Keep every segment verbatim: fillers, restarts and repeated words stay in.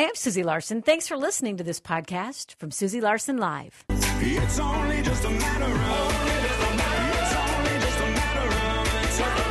Hi, I'm Susie Larson. Thanks for listening to this podcast from Susie Larson Live. It's only just a matter of It's only just a matter of It's a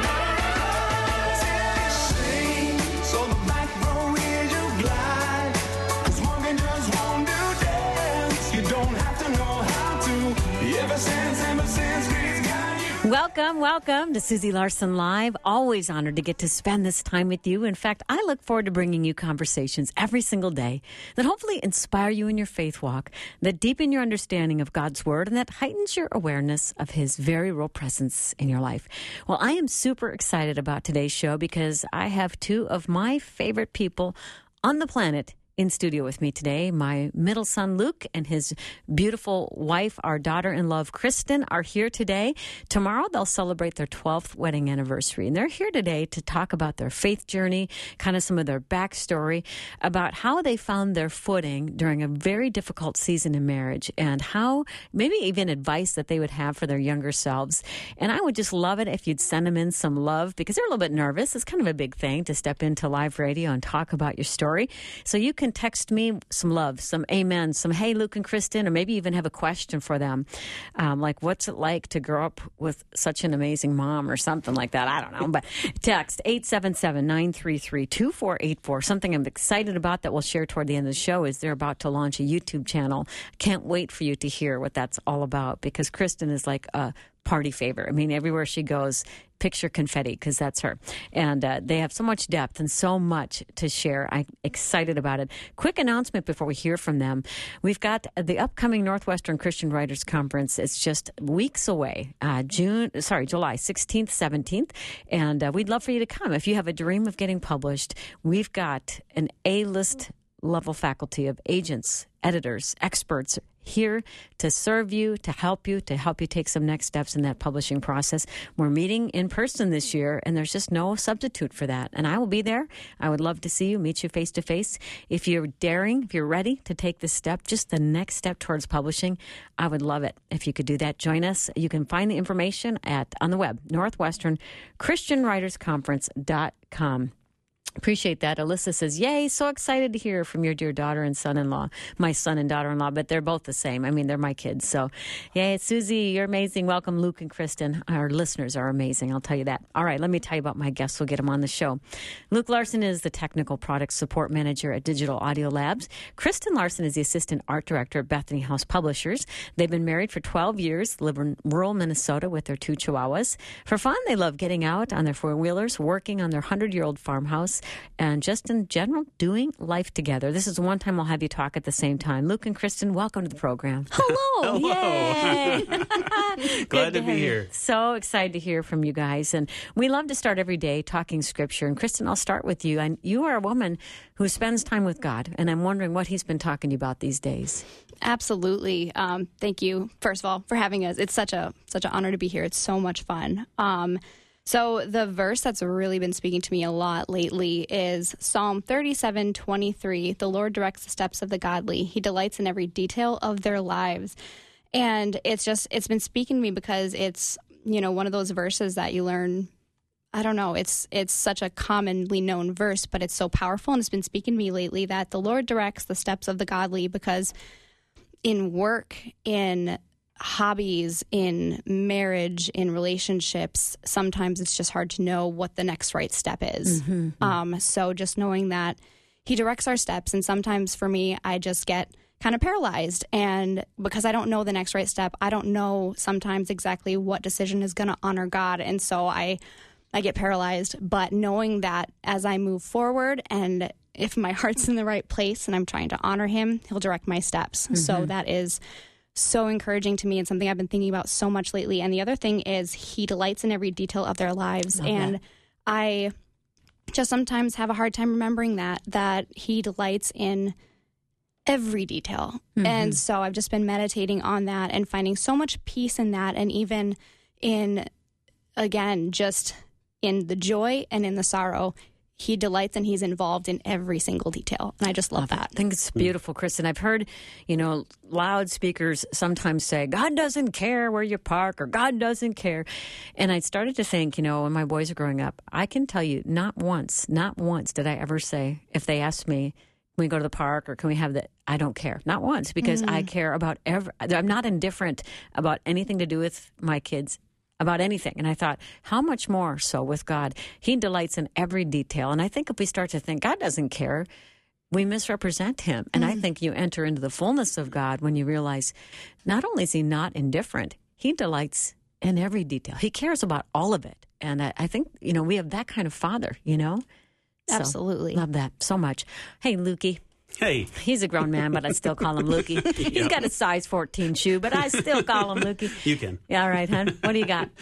matter of Sing, so the back row is your glide. 'Cause walking just won't do dance. You don't have to know how to. Ever since, ever since we've got you. Welcome, welcome to Susie Larson Live. Always honored to get to spend this time with you. In fact, I look forward to bringing you conversations every single day that hopefully inspire you in your faith walk, that deepen your understanding of God's Word, and that heightens your awareness of His very real presence in your life. Well, I am super excited about today's show because I have two of my favorite people on the planet in studio with me today. My middle son, Luke, and his beautiful wife, our daughter-in-law, Kristen, are here today. Tomorrow, they'll celebrate their twelfth wedding anniversary, and they're here today to talk about their faith journey, kind of some of their backstory, about how they found their footing during a very difficult season in marriage, and how, maybe even advice that they would have for their younger selves. And I would just love it if you'd send them in some love, because they're a little bit nervous. It's kind of a big thing to step into live radio and talk about your story. So you can can text me some love, some amen, some hey, Luke and Kristen, or maybe even have a question for them. Um, like, what's it like to grow up with such an amazing mom or something like that? I don't know. But text eight seven seven, nine three three, two four eight four. Something I'm excited about that we'll share toward the end of the show is they're about to launch a YouTube channel. Can't wait for you to hear what that's all about, because Kristen is like a party favor. I mean, everywhere she goes, picture confetti, because that's her. And uh, they have so much depth and so much to share. I'm excited about it. Quick announcement before we hear from them. We've got the upcoming Northwestern Christian Writers Conference. It's just weeks away, uh, June, sorry, July sixteenth, seventeenth. And uh, we'd love for you to come. If you have a dream of getting published, we've got an A-list level faculty of agents, editors, experts here to serve you, to help you, to help you take some next steps in that publishing process. We're meeting in person this year, and there's just no substitute for that. And I will be there. I would love to see you, meet you face to face. If you're daring, if you're ready to take this step, just the next step towards publishing, I would love it if you could do that. Join us. You can find the information at on the web, northwestern christian writers conference dot com. Appreciate that. Alyssa says, yay, so excited to hear from your dear daughter and son-in-law. My son and daughter-in-law, but they're both the same. I mean, they're my kids. So, yay, Susie, you're amazing. Welcome, Luke and Kristen. Our listeners are amazing, I'll tell you that. All right, let me tell you about my guests. We'll get them on the show. Luke Larson is the Technical Product Support Manager at Digital Audio Labs. Kristen Larson is the Assistant Art Director at Bethany House Publishers. They've been married for twelve years, live in rural Minnesota with their two chihuahuas. For fun, they love getting out on their four-wheelers, working on their hundred-year-old farmhouse, and just in general, doing life together. This is the one time I'll have you talk at the same time. Luke and Kristen, welcome to the program. Hello. Hello. Yay. Glad to have be you. here. So excited to hear from you guys. And we love to start every day talking Scripture. And Kristen, I'll start with you. And you are a woman who spends time with God. And I'm wondering what He's been talking to you about these days. Absolutely. Um, thank you, first of all, for having us. It's such a such an honor to be here. It's so much fun. Um, So the verse that's really been speaking to me a lot lately is Psalm thirty-seven twenty-three. The Lord directs the steps of the godly. He delights in every detail of their lives. And it's just, it's been speaking to me because it's, you know, one of those verses that you learn. I don't know. It's it's such a commonly known verse, but it's so powerful. And it's been speaking to me lately that the Lord directs the steps of the godly, because in work, in hobbies, in marriage, in relationships, sometimes it's just hard to know what the next right step is. Mm-hmm. Um, so just knowing that He directs our steps, and sometimes for me, I just get kind of paralyzed, and because I don't know the next right step, I don't know sometimes exactly what decision is going to honor God, and so I, I get paralyzed. But knowing that as I move forward, and if my heart's in the right place and I'm trying to honor Him, He'll direct my steps. Mm-hmm. So that is so encouraging to me, and something I've been thinking about so much lately. And the other thing is He delights in every detail of their lives. Love and that. I just sometimes have a hard time remembering that, that He delights in every detail. Mm-hmm. And so I've just been meditating on that and finding so much peace in that. And even in, again, just in the joy and in the sorrow, He delights and He's involved in every single detail. And I just love, love that. I think it's beautiful, Kristen. I've heard, you know, loudspeakers sometimes say, God doesn't care where you park, or God doesn't care. And I started to think, you know, when my boys are growing up, I can tell you not once, not once did I ever say, if they asked me, we go to the park, or can we have the, I don't care. Not once, because mm. I care about every, I'm not indifferent about anything to do with my kids, about anything. And I thought, how much more so with God? He delights in every detail. And I think if we start to think God doesn't care, we misrepresent him. And mm. I think you enter into the fullness of God when you realize not only is he not indifferent, he delights in every detail. He cares about all of it. And I, I think, you know, we have that kind of father, you know? So, absolutely. Love that so much. Hey, Lukey. Hey. He's a grown man, but I still call him Lukey. He's Yep. got a size fourteen shoe, but I still call him Lukey. You can. Yeah, all right, hon. What do you got?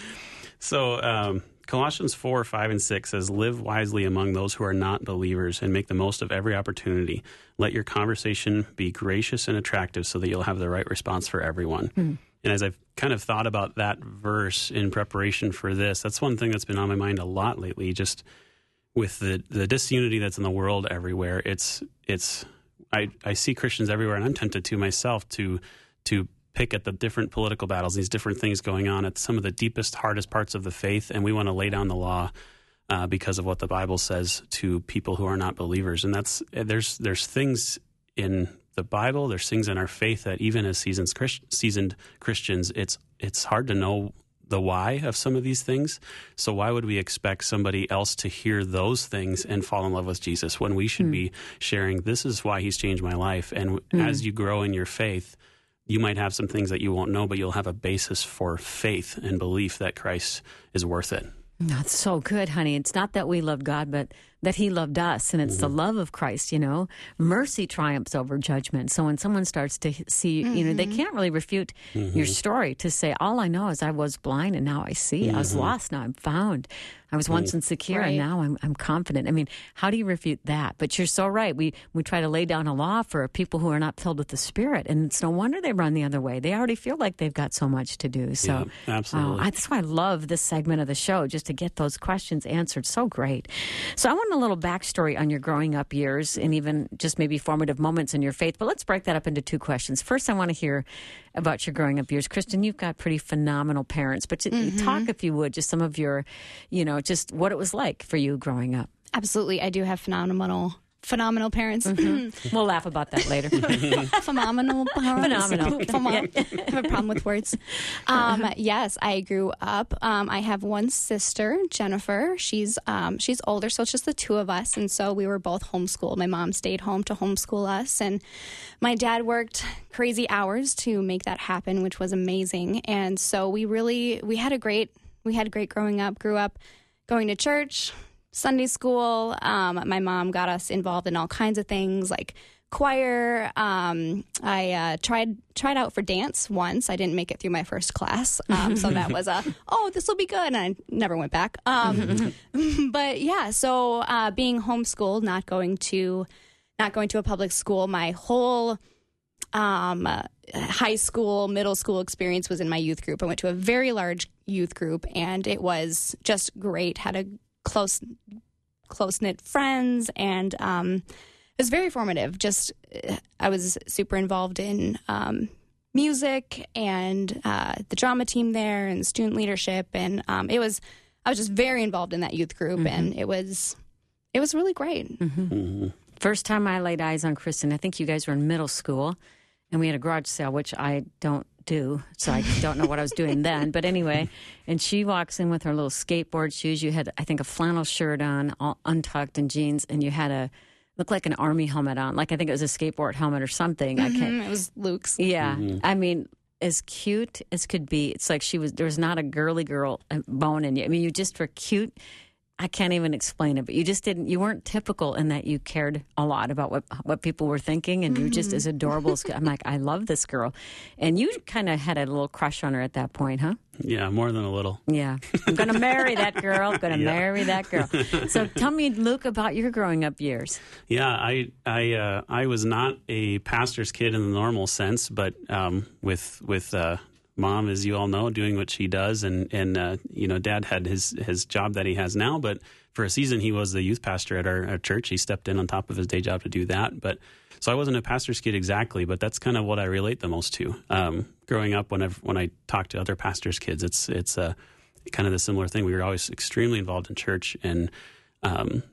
So um, Colossians four, five, and six says, live wisely among those who are not believers and make the most of every opportunity. Let your conversation be gracious and attractive so that you'll have the right response for everyone. Hmm. And as I've kind of thought about that verse in preparation for this, that's one thing that's been on my mind a lot lately, just with the, the disunity that's in the world everywhere. It's it's I, I see Christians everywhere, and I'm tempted to myself to to pick at the different political battles, these different things going on at some of the deepest, hardest parts of the faith, and we want to lay down the law uh, because of what the Bible says to people who are not believers. And that's there's there's things in the Bible, there's things in our faith that even as seasoned, Christ, seasoned Christians, it's it's hard to know the why of some of these things. So why would we expect somebody else to hear those things and fall in love with Jesus when we should mm. be sharing, this is why he's changed my life. And mm. as you grow in your faith, you might have some things that you won't know, but you'll have a basis for faith and belief that Christ is worth it. That's so good, honey. It's not that we loved God, but that he loved us, and it's mm-hmm. the love of Christ, you know. Mercy triumphs over judgment. So when someone starts to see, mm-hmm. you know, they can't really refute mm-hmm. your story to say, all I know is I was blind and now I see. Mm-hmm. I was lost, now I'm found. I was once insecure right. and now I'm, I'm confident. I mean, how do you refute that? But you're so right. We we try to lay down a law for people who are not filled with the Spirit, and it's no wonder they run the other way. They already feel like they've got so much to do. So yeah, absolutely. Uh, that's why I love this segment of the show, just to get those questions answered. So great. So I want a little backstory on your growing up years and even just maybe formative moments in your faith. But let's break that up into two questions. First, I want to hear about your growing up years. Kristen, you've got pretty phenomenal parents, but mm-hmm. talk, if you would, just some of your, you know, just what it was like for you growing up. Absolutely. I do have phenomenal phenomenal parents. Mm-hmm. We'll laugh about that later. Phenomenal parents. Phenomenal. Phenom- I have a problem with words. Um, yes, I grew up. Um, I have one sister, Jennifer. She's um, she's older, so it's just the two of us. And so we were both homeschooled. My mom stayed home to homeschool us, and my dad worked crazy hours to make that happen, which was amazing. And so we really, we had a great, we had great growing up, grew up going to church, Sunday school. Um, my mom got us involved in all kinds of things like choir. Um, I uh, tried tried out for dance once. I didn't make it through my first class, um, so that was a oh, this will be good. And I never went back. Um, but yeah, so uh, being homeschooled, not going to not going to a public school, my whole um, uh, high school, middle school experience was in my youth group. I went to a very large youth group, and it was just great. Had a close close-knit friends, and um, it was very formative. Just I was super involved in um, music and uh, the drama team there and student leadership, and um, it was I was just very involved in that youth group, mm-hmm. and it was it was really great. Mm-hmm. Mm-hmm. First time I laid eyes on Kristen, I think you guys were in middle school, and we had a garage sale, which I don't do, so I don't know what I was doing then. But anyway, and she walks in with her little skateboard shoes. You had, I think, a flannel shirt on, all untucked, and jeans, and you had a, looked like an army helmet on. Like, I think it was a skateboard helmet or something. Mm-hmm. I can't. It was Luke's. Yeah. Mm-hmm. I mean, as cute as could be. It's like she was, there was not a girly girl bone in you. I mean, you just were cute. I can't even explain it, but you just didn't, you weren't typical in that you cared a lot about what what people were thinking, and you were just as adorable as, I'm like, I love this girl. And you kind of had a little crush on her at that point, huh? Yeah, more than a little. Yeah. I'm going to marry that girl, going to yeah. marry that girl. So tell me, Luke, about your growing up years. Yeah, I I uh, I was not a pastor's kid in the normal sense, but um, with with uh, Mom, as you all know, doing what she does, and and uh, you know, Dad had his his job that he has now, but for a season he was the youth pastor at our, our church. He stepped in on top of his day job to do that. But so I wasn't a pastor's kid exactly, but that's kind of what I relate the most to. Um, growing up, whenever when I talk to other pastors' kids, it's it's uh, kind of the similar thing. We were always extremely involved in church, and um,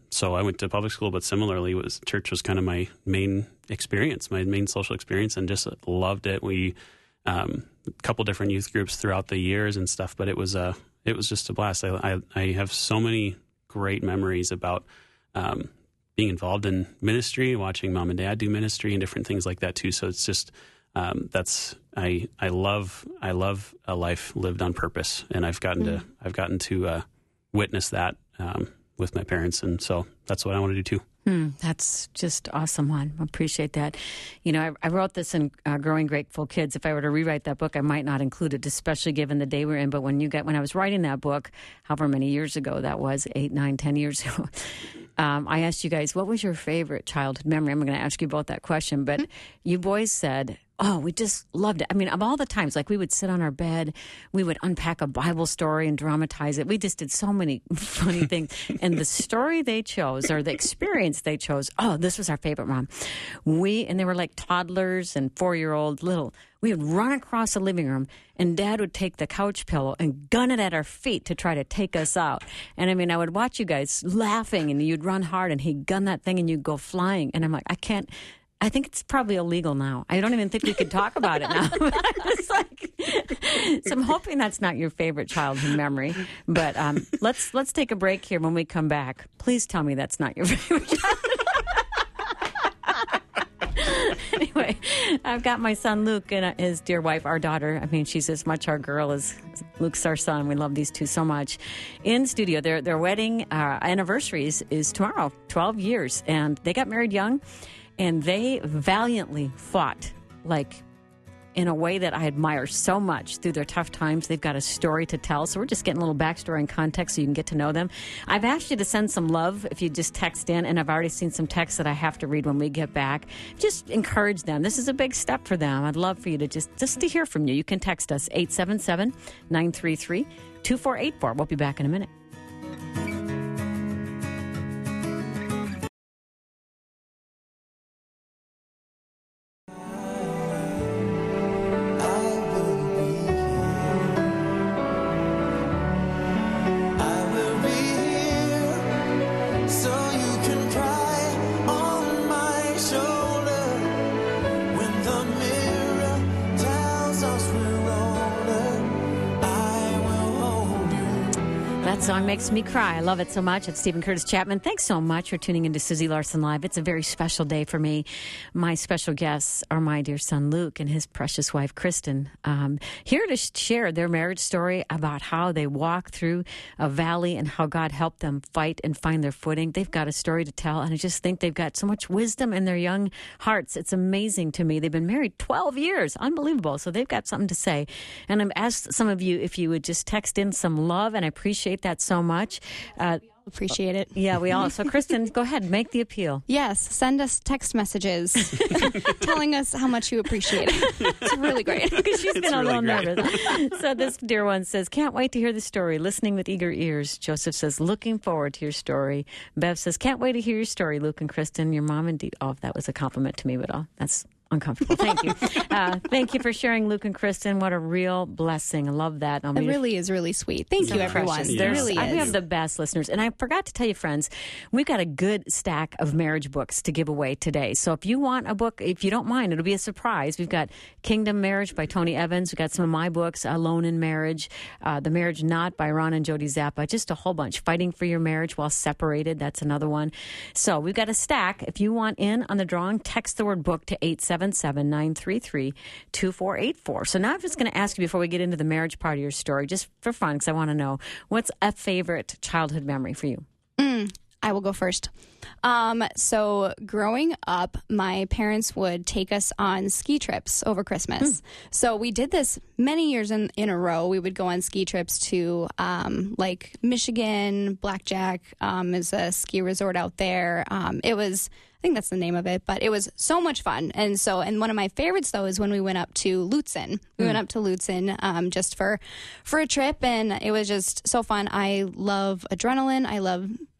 so I went to public school, but similarly, was church was kind of my main experience, my main social experience, and just loved it. We um, a couple different youth groups throughout the years and stuff, but it was a it was just a blast. I I, I have so many great memories about um, being involved in ministry, watching mom and dad do ministry, and different things like that too. So it's just um, that's I I love I love a life lived on purpose, and I've gotten mm. to I've gotten to uh, witness that. Um, with my parents, and so that's what I want to do too. Hmm, that's just awesome, Juan. I appreciate that. You know, I, I wrote this in uh, Growing Grateful Kids. If I were to rewrite that book, I might not include it, especially given the day we're in. But when you got when I was writing that book, however many years ago that was, eight, nine, ten years ago, um, I asked you guys, what was your favorite childhood memory? I'm going to ask you both that question, but mm-hmm. you boys said, oh, we just loved it. I mean, of all the times, like we would sit on our bed, we would unpack a Bible story and dramatize it. We just did so many funny things. And the story they chose, or the experience they chose, oh, this was our favorite, Mom. We, and they were like toddlers and four-year-old little, we would run across the living room, and Dad would take the couch pillow and gun it at our feet to try to take us out. And I mean, I would watch you guys laughing, and you'd run hard, and he'd gun that thing, and you'd go flying. And I'm like, I can't. I think it's probably illegal now. I don't even think we could talk about it now. It's like, so I'm hoping that's not your favorite childhood memory. But um, let's let's take a break here. When we come back, please tell me that's not your favorite childhood. Anyway, I've got my son Luke and his dear wife, our daughter. I mean, she's as much our girl as Luke's our son. We love these two so much. In studio, their their wedding uh, anniversary is, is tomorrow, twelve years, and they got married young. And they valiantly fought, like, in a way that I admire so much through their tough times. They've got a story to tell. So we're just getting a little backstory and context so you can get to know them. I've asked you to send some love if you just text in, and I've already seen some texts that I have to read when we get back. Just encourage them. This is a big step for them. I'd love for you to just, just to hear from you. You can text us, eight seven seven, nine three three, two four eight four. We'll be back in a minute. That song makes me cry. I love it so much. It's Stephen Curtis Chapman. Thanks so much for tuning into Susie Larson Live. It's a very special day for me. My special guests are my dear son Luke and his precious wife Kristen, um, here to share their marriage story about how they walk through a valley and how God helped them fight and find their footing. They've got a story to tell, and I just think they've got so much wisdom in their young hearts. It's amazing to me. They've been married twelve years. Unbelievable. So they've got something to say. And I've asked some of you if you would just text in some love, and I appreciate that so much. Uh, Appreciate it. Yeah, we all. So, Kristen, go ahead. Make the appeal. Yes. Send us text messages telling us how much you appreciate it. It's really great. Because she's been It's a really little great. nervous. So this dear one says, can't wait to hear the story. Listening with eager ears. Joseph says, looking forward to your story. Bev says, can't wait to hear your story, Luke and Kristen. Your mom indeed. Oh, that was a compliment to me, but oh, that's uncomfortable. Thank you. Uh, thank you for sharing, Luke and Kristen. What a real blessing. I love that. I'll It meet really is really sweet. Thank So you, everyone. precious. It There's- really I- is. We have the best listeners. And I forgot to tell you, friends, we've got a good stack of marriage books to give away today. So if you want a book, if you don't mind, it'll be a surprise. We've got Kingdom Marriage by Tony Evans. We've got some of my books, Alone in Marriage, uh, The Marriage Knot by Ron and Jody Zappa. Just a whole bunch. Fighting for Your Marriage While Separated. That's another one. So we've got a stack. If you want in on the drawing, text the word book to eight seven seven, nine three three, two four eight four. So now I'm just going to ask you before we get into the marriage part of your story, just for fun, because I want to know, what's a favorite childhood memory for you? Mm, I will go first. Um, so growing up, my parents would take us on ski trips over Christmas. Mm. So we did this many years in, in a row. We would go on ski trips to um, like Michigan. Blackjack um, is a ski resort out there. Um, it was, I think that's the name of it, but it was so much fun. And so, and one of my favorites though is when we went up to Lutsen. We mm. went up to Lutsen um, just for for a trip, and it was just so fun. I love adrenaline. I love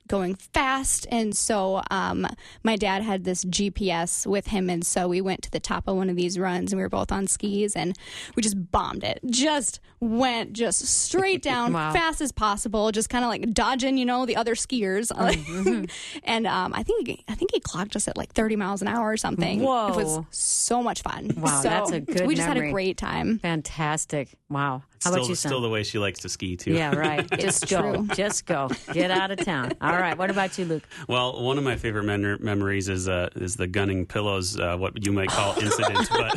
going fast. And so um, my dad had this G P S with him. And so we went to the top of one of these runs and we were both on skis and we just bombed it. Just went just straight down, Wow. fast as possible, just kind of like dodging, you know, the other skiers. Mm-hmm. and um, I think I think he clocked us at like thirty miles an hour or something. Whoa. It was so much fun. Wow, so that's a good We just had memory. a great time. Fantastic. Wow. How Still, about you, son? still the way she likes to ski too. Yeah, right. It's Just go. true. Just go. Get out of town. All right. What about you, Luke? Well, one of my favorite men- memories is uh, is the gunning pillows, uh, what you might call incident, but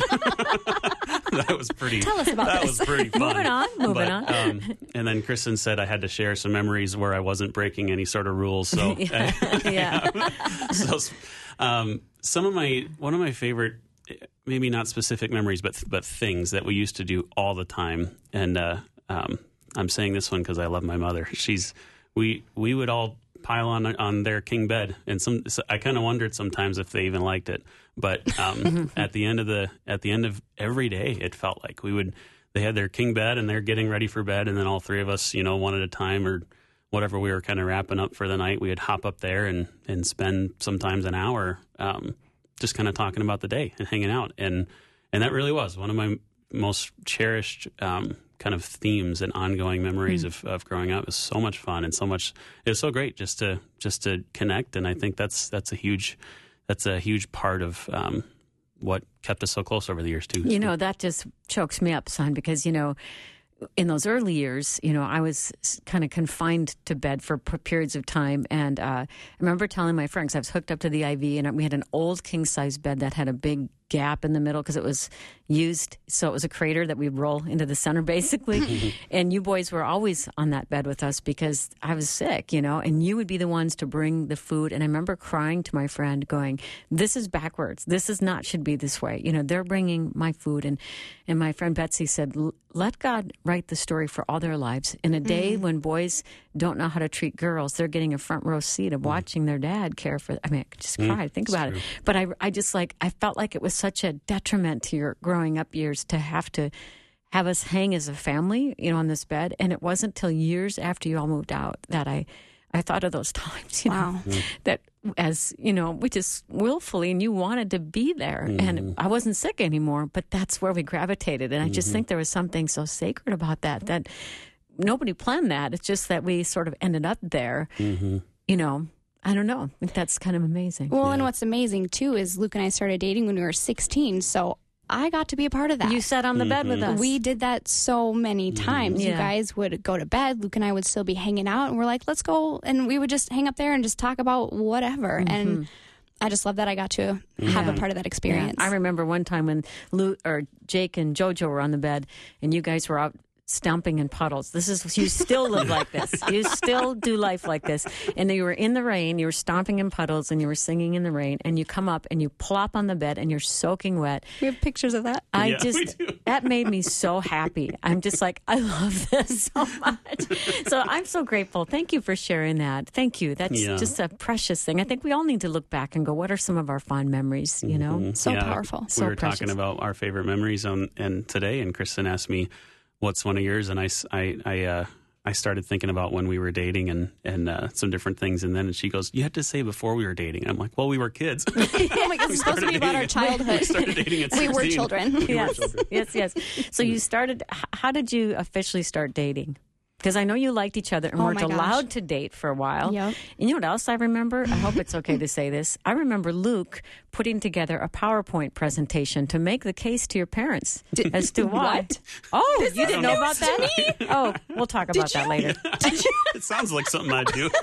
that was pretty. Tell us about that this. was pretty fun. Moving on, moving But, on. Um, and then Kristen said I had to share some memories where I wasn't breaking any sort of rules. So, Yeah. so um, some of my one of my favorite, maybe not specific memories, but but things that we used to do all the time. And uh, um, I'm saying this one because I love my mother. She's we we would all pile on on their king bed, and some so I kind of wondered sometimes if they even liked it. But um, at the end of the at the end of every day, it felt like we would. They had their king bed, and they're getting ready for bed, and then all three of us, you know, one at a time or whatever we were kind of wrapping up for the night, we would hop up there and and spend sometimes an hour um, just kind of talking about the day and hanging out, and and that really was one of my most cherished um, kind of themes and ongoing memories mm. of, of growing up. It was so much fun and so much. It was so great just to just to connect, and I think that's that's a huge that's a huge part of um, what kept us so close over the years too. You know, that just chokes me up, son, because, you know, in those early years, you know, I was kind of confined to bed for p- periods of time. And uh, I remember telling my friends, I was hooked up to the I V, and we had an old king-size bed that had a big gap in the middle because it was used. So it was a crater that we'd roll into the center, basically. And you boys were always on that bed with us because I was sick, you know, and you would be the ones to bring the food. And I remember crying to my friend going, this is backwards. This is not, should be this way. You know, they're bringing my food. And, and my friend Betsy said, let God write the story for all their lives. In a day mm-hmm. when boys don't know how to treat girls, they're getting a front row seat of mm. watching their dad care for, I mean, I just mm. cried. Think about true. it. But I, I just like, I felt like it was such a detriment to your growing up years to have to have us hang as a family, you know, on this bed. And it wasn't till years after you all moved out that I, I thought of those times, you wow. know, mm. that as, you know, we just willfully and you wanted to be there. Mm-hmm. And I wasn't sick anymore, but that's where we gravitated. And I just mm-hmm. think there was something so sacred about that, that nobody planned that. It's just that we sort of ended up there, mm-hmm. you know. I don't know. I think that's kind of amazing. Well, yeah. and what's amazing, too, is Luke and I started dating when we were sixteen, so I got to be a part of that. You sat on the mm-hmm. bed with us. We did that so many times. Yeah. You guys would go to bed. Luke and I would still be hanging out, and we're like, let's go. And we would just hang up there and just talk about whatever. Mm-hmm. And I just love that I got to yeah. have a part of that experience. Yeah. I remember one time when Luke or Jake and JoJo were on the bed, and you guys were out stomping in puddles. This is, you still live like this. You still do life like this. And you were in the rain, you were stomping in puddles, and you were singing in the rain, and you come up and you plop on the bed and you're soaking wet. We have pictures of that. I yeah, just, that made me so happy. I'm just like, I love this so much. So I'm so grateful. Thank you for sharing that. Thank you. That's yeah. just a precious thing. I think we all need to look back and go, what are some of our fond memories, you know? Mm-hmm. So yeah. powerful. We So were precious. talking about our favorite memories on, and today, and Kristen asked me, what's one of yours? And I, I, I, uh, I started thinking about when we were dating and, and uh, some different things. And then she goes, you had to say before we were dating. And I'm like, well, we were kids. Oh my God, it's supposed to be about our childhood. We started dating at We sixteen. were children. We Yes, were children. yes, yes. So you started, h- how did you officially start dating? Because I know you liked each other and Oh weren't my gosh. allowed to date for a while. Yep. And you know what else I remember? I hope it's okay to say this. I remember Luke putting together a PowerPoint presentation to make the case to your parents as to why. What? Oh, you didn't know about news that? Oh, we'll talk about that later. It sounds like something I'd do.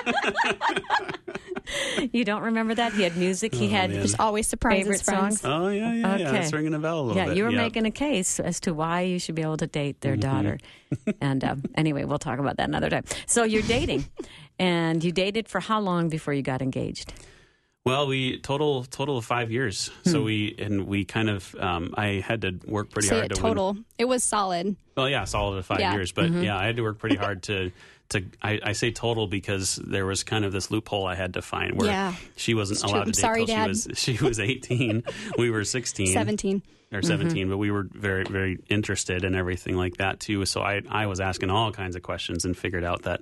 You don't remember that? He had music. He Oh, had man. Just always surprises favorite friends. songs. Oh, yeah, yeah, Okay. yeah. It's ringing a bell a little Yeah, bit. you were yeah. making a case as to why you should be able to date their daughter. And um, anyway, we'll talk about that another time. So you're dating, and you dated for how long before you got engaged? Well, we total total of five years. Hmm. So we and we kind of um, I had to work pretty Say hard it to win. total. It was solid. Well, yeah, solid of five Yeah. years, but Mm-hmm. yeah, I had to work pretty hard to. To I, I say total because there was kind of this loophole I had to find where Yeah. she wasn't It's true. allowed I'm to date sorry, till Dad. she was she was eighteen. We were sixteen, seventeen. or seventeen, but we were very very interested in everything like that too. So I I was asking all kinds of questions and figured out that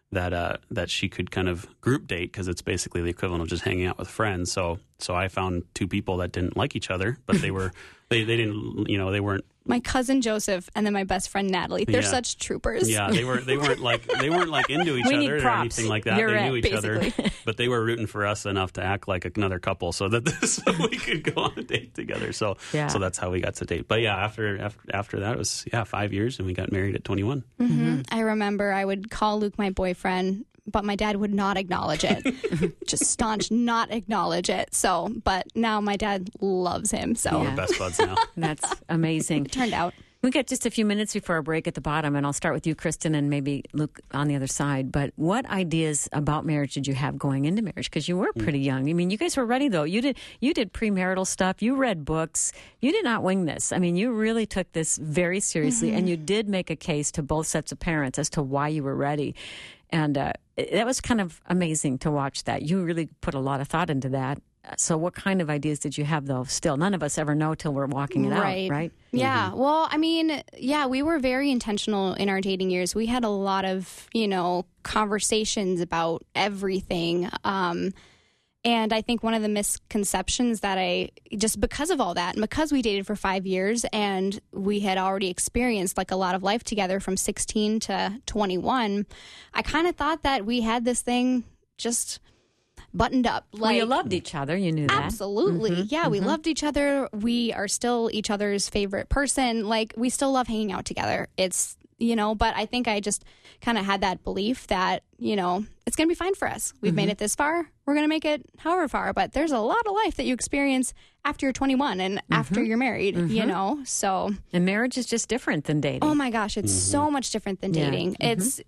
that uh, that she could kind of group date, because it's basically the equivalent of just hanging out with friends. So so I found two people that didn't like each other, but they were they, they didn't you know they weren't. My cousin Joseph and then my best friend Natalie. They're Yeah. such troopers. Yeah, they were they weren't like they weren't like into each We need other or props. anything like that. You're they it, knew each other, basically. but they were rooting for us enough to act like another couple, so that so we could go on a date together. So Yeah. so that's how we got to date. But yeah, after after after that it was yeah five years, and we got married at twenty-one. Mm-hmm. I remember I would call Luke my boyfriend, but my dad would not acknowledge it. Just staunch, not acknowledge it. So, but now my dad loves him. So We're best buds now. That's amazing. turned out. We got just a few minutes before our break at the bottom, and I'll start with you, Kristen, and maybe Luke on the other side. But what ideas about marriage did you have going into marriage? Because you were pretty young. I mean, you guys were ready, though. You did you did premarital stuff. You read books. You did not wing this. I mean, you really took this very seriously, Mm-hmm. and you did make a case to both sets of parents as to why you were ready. And uh, it- that was kind of amazing to watch that. You really put a lot of thought into that. So what kind of ideas did you have, though? Still, none of us ever know till we're walking it Right. out, right? Yeah. Well, I mean, yeah, we were very intentional in our dating years. We had a lot of, you know, conversations about everything. Um, and I think one of the misconceptions that I, just because of all that, and because we dated for five years and we had already experienced like a lot of life together from sixteen to twenty-one, I kind of thought that we had this thing just buttoned up. Like, Well, you loved each other. You knew that. Absolutely. Yeah, we loved each other. We are still each other's favorite person. Like, we still love hanging out together. It's, you know, but I think I just kind of had that belief that, you know, it's going to be fine for us. We've made it this far. We're going to make it however far. But there's a lot of life that you experience after you're twenty-one and after you're married, you know? So, And marriage is just different than dating. oh my gosh, it's so much different than Yeah. dating. It's,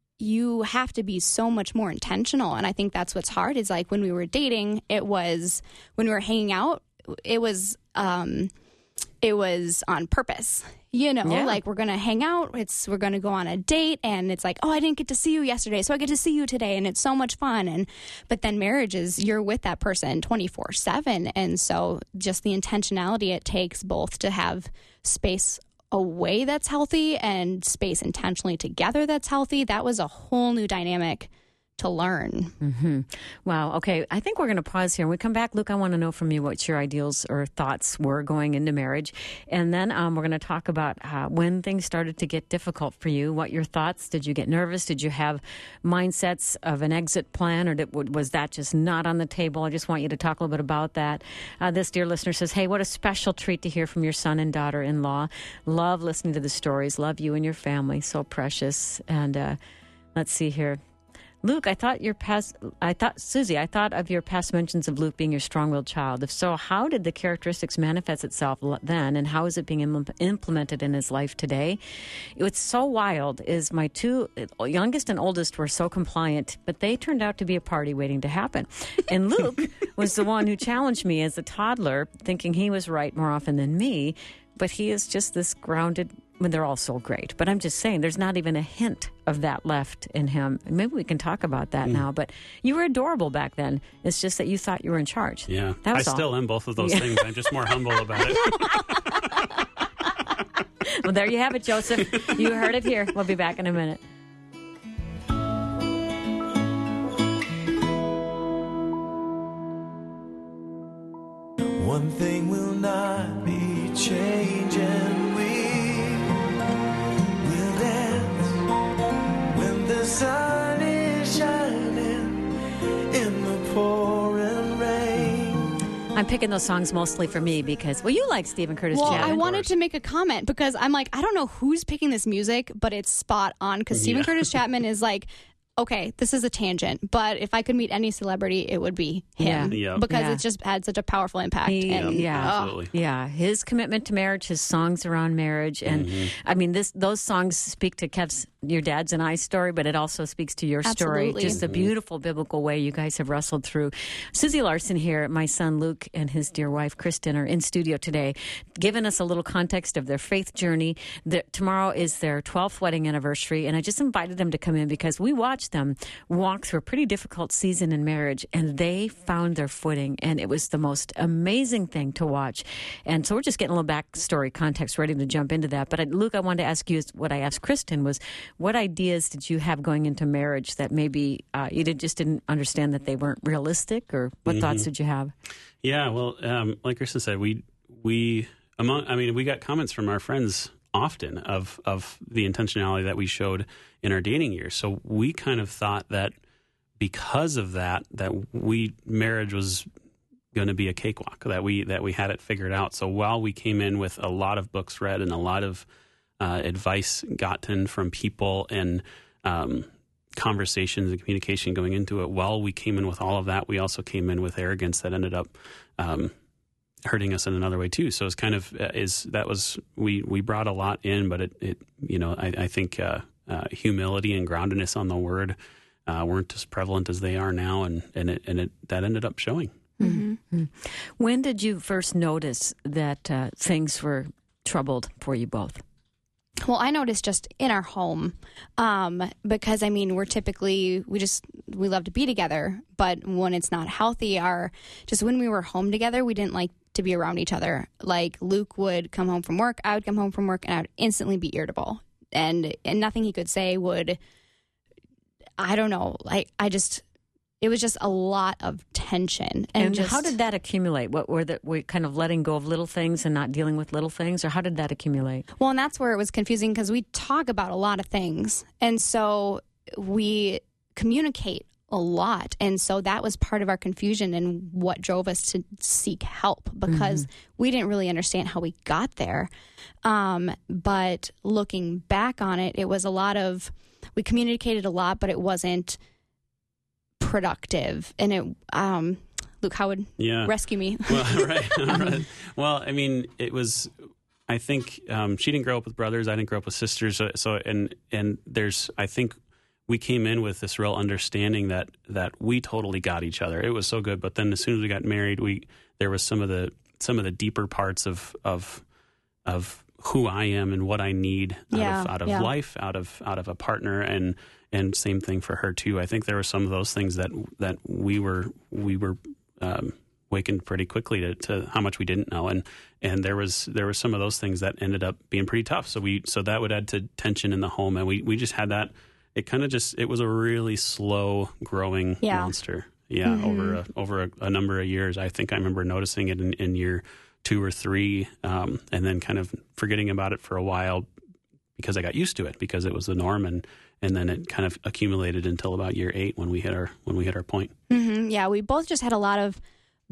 you have to be so much more intentional. And I think that's what's hard is like when we were dating, it was, when we were hanging out, it was, um, it was on purpose, you know, Yeah. like we're going to hang out. It's, we're going to go on a date and it's like, oh, I didn't get to see you yesterday. So I get to see you today. And it's so much fun. And, but then marriage is you're with that person twenty-four seven. And so just the intentionality it takes both to have space away that's healthy and space intentionally together that's healthy. That was a whole new dynamic to learn. Wow. Okay. I think we're going to pause here. When we come back, Luke, I want to know from you what your ideals or thoughts were going into marriage. And then um, we're going to talk about uh, when things started to get difficult for you. What your thoughts? Did you get nervous? Did you have mindsets of an exit plan, or did, was that just not on the table? I just want you to talk a little bit about that. Uh, this dear listener says, hey, what a special treat to hear from your son and daughter-in-law. Love listening to the stories. Love you and your family. So precious. And uh, let's see here. Luke, I thought your past, I thought, Susie, I thought of your past mentions of Luke being your strong-willed child. If so, how did the characteristics manifest itself l- then, and how is it being im- implemented in his life today? What's so wild is my two, youngest and oldest, were so compliant, but they turned out to be a party waiting to happen. And Luke was the one who challenged me as a toddler, thinking he was right more often than me, but he is just this grounded, I mean, they're all so great, but I'm just saying there's not even a hint of that left in him. Maybe we can talk about that now, but you were adorable back then. It's just that you thought you were in charge. Yeah, That I was all. still am both of those things. I'm just more humble about it. Well, there you have it, Joseph. You heard it here. We'll be back in a minute. One thing will not be changing. We will dance when the sun is shining in the pouring rain. I'm picking those songs mostly for me because, well, you like Stephen Curtis Well, Chapman. I wanted to make a comment because I'm like, I don't know who's picking this music, but it's spot on because Stephen Yeah. Curtis Chapman is like, okay, this is a tangent, but if I could meet any celebrity, it would be him Yeah. Yeah. because Yeah. it just had such a powerful impact. He- and, yeah. oh, Absolutely. Yeah, his commitment to marriage, his songs around marriage, and I mean, this those songs speak to Kev's, your dad's and I's story, but it also speaks to your story. Absolutely. Just a beautiful biblical way you guys have wrestled through. Susie Larson here, my son Luke and his dear wife Kristen are in studio today, giving us a little context of their faith journey. The, tomorrow is their twelfth wedding anniversary, and I just invited them to come in because we watched watched them walk through a pretty difficult season in marriage, and they found their footing, and it was the most amazing thing to watch. And so we're just getting a little backstory context, ready to jump into that. But I, Luke, I wanted to ask you what I asked Kristen was, what ideas did you have going into marriage that maybe uh, you did, just didn't understand that they weren't realistic, or what Mm-hmm. thoughts did you have? Yeah, well, um, like Kristen said, we we among I mean, we got comments from our friends often of of the intentionality that we showed in our dating years. So we kind of thought that because of that, that we marriage was going to be a cakewalk, that we that we had it figured out. So while we came in with a lot of books read and a lot of uh, advice gotten from people and um, conversations and communication going into it, while we came in with all of that, we also came in with arrogance that ended up um, hurting us in another way too. So it's kind of uh, is that was we we brought a lot in, but it, it you know I, I think uh, uh, humility and groundedness on the word uh, weren't as prevalent as they are now, and and it and it that ended up showing. Mm-hmm. When did you first notice that uh, things were troubled for you both? Well, I noticed just in our home, um, because I mean, we're typically, we just, we love to be together, but when it's not healthy, our, just when we were home together, we didn't like to be around each other. Like Luke would come home from work, I would come home from work, and I would instantly be irritable. And, and nothing he could say would, I don't know, like, I just, it was just a lot of tension. And, And just, how did that accumulate? What were the, were kind of letting go of little things and not dealing with little things, or how did that accumulate? Well, and that's where it was confusing because we talk about a lot of things. And so we communicate a lot. And so that was part of our confusion and what drove us to seek help, because mm-hmm. we didn't really understand how we got there. Um, but looking back on it, it was a lot of, we communicated a lot, but it wasn't productive. And it, um, Luke, how would yeah. rescue me? Well, right, right. Well, I mean, it was, I think um, she didn't grow up with brothers. I didn't grow up with sisters. So, so, and, and there's, I think we came in with this real understanding that, that we totally got each other. It was so good. But then as soon as we got married, we, there was some of the, some of the deeper parts of, of, of who I am and what I need out yeah, of, out of yeah. life, out of, out of a partner. And, and same thing for her too. I think there were some of those things that, that we were, we were, um, wakened pretty quickly to, to how much we didn't know. And, and there was, there were some of those things that ended up being pretty tough. So we, so that would add to tension in the home. And we, we just had that, it kind of just, it was a really slow growing yeah. monster. Yeah. Mm-hmm. Over a, over a, a number of years. I think I remember noticing it in, in year two or three. Um, and then kind of forgetting about it for a while because I got used to it because it was the norm. And, and then it kind of accumulated until about year eight when we hit our, when we hit our point. Mm-hmm. Yeah. We both just had a lot of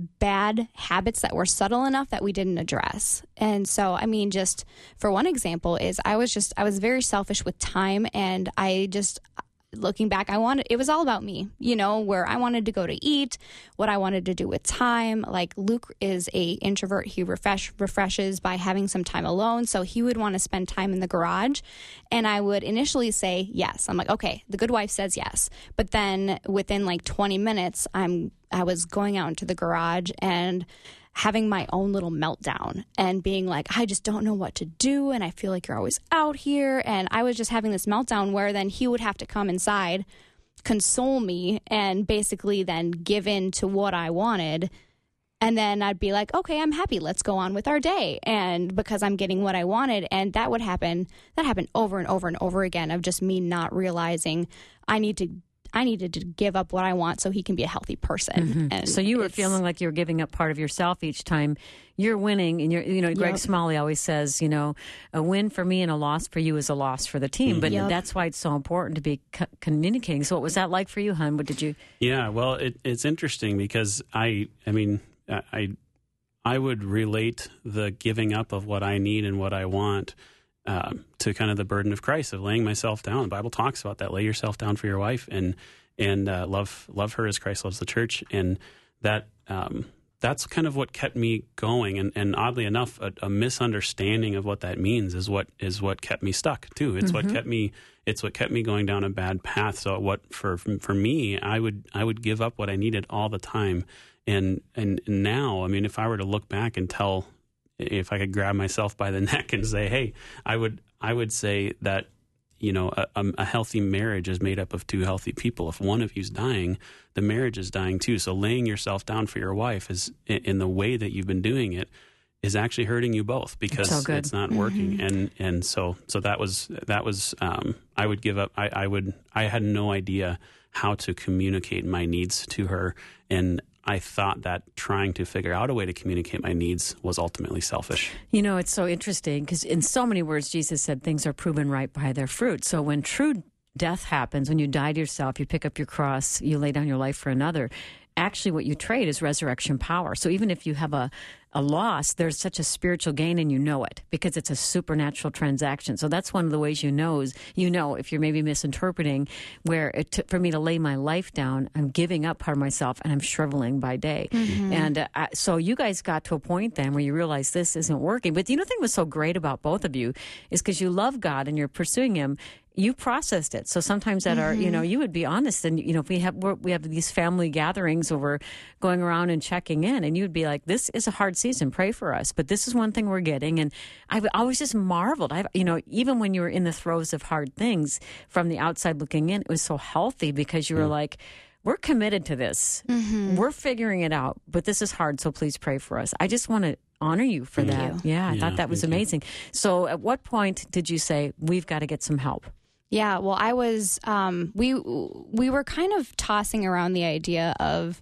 bad habits that were subtle enough that we didn't address. And so, I mean, just for one example is I was just, I was very selfish with time, and I just, looking back, I wanted, it was all about me, you know, where I wanted to go to eat, what I wanted to do with time. Like Luke is a introvert. He refresh, refreshes by having some time alone. So he would want to spend time in the garage. And I would initially say yes. I'm like, okay, the good wife says yes. But then within like twenty minutes, I'm, I was going out into the garage and having my own little meltdown and being like, I just don't know what to do. And I feel like you're always out here. And I was just having this meltdown where then he would have to come inside, console me, and basically then give in to what I wanted. And then I'd be like, okay, I'm happy. Let's go on with our day. And because I'm getting what I wanted. And that would happen. That happened over and over and over again of just me not realizing I need to I needed to give up what I want so he can be a healthy person. Mm-hmm. And so you were it's- feeling like you were giving up part of yourself each time you're winning. And you're, you know, Greg Yep. Smalley always says, you know, a win for me and a loss for you is a loss for the team. But Yep. that's why it's so important to be co- communicating. So what was that like for you, hon? What did you? Yeah, well, it, it's interesting because I, I mean, I, I would relate the giving up of what I need and what I want um, to kind of the burden of Christ, of laying myself down. The Bible talks about that. Lay yourself down for your wife and and uh, love love her as Christ loves the church. And that um, that's kind of what kept me going. And, and oddly enough, a, a misunderstanding of what that means is what is what kept me stuck too. It's Mm-hmm. what kept me. It's what kept me going down a bad path. So what for for me, I would I would give up what I needed all the time. And and now, I mean, if I were to look back and tell, if I could grab myself by the neck and say, hey, I would I would say that you know, a, a healthy marriage is made up of two healthy people. If one of you's dying, the marriage is dying too. So laying yourself down for your wife is, in the way that you've been doing it, is actually hurting you both because so good. it's not working. Mm-hmm. And and so so that was that was um, I would give up. I, I would I had no idea how to communicate my needs to her, and I thought that trying to figure out a way to communicate my needs was ultimately selfish. You know, it's so interesting because in so many words, Jesus said things are proven right by their fruit. So when true death happens, when you die to yourself, you pick up your cross, you lay down your life for another, actually what you trade is resurrection power. So even if you have a, a loss, there's such a spiritual gain and you know it because it's a supernatural transaction. So that's one of the ways you know is, you know, if you're maybe misinterpreting, where it took for me to lay my life down, I'm giving up part of myself and I'm shriveling by day. Mm-hmm. And uh, I, so you guys got to a point then where you realized this isn't working. But the other thing was so great about both of you is because you love God and you're pursuing Him, you processed it. So sometimes at our, you know, you would be honest, and you know, if we have we're, we have these family gatherings where we're going around and checking in, and you would be like, "This is a hard season. Pray for us." But this is one thing we're getting, and I always just marveled. I, you know, even when you were in the throes of hard things, from the outside looking in, it was so healthy because you were like, "We're committed to this. Mm-hmm. We're figuring it out, but this is hard. So please pray for us." I just want to honor you for Thank that. you. Yeah, I Yeah, thought that was thank you. amazing. So, at what point did you say we've got to get some help? Yeah, well, I was, um, we we were kind of tossing around the idea of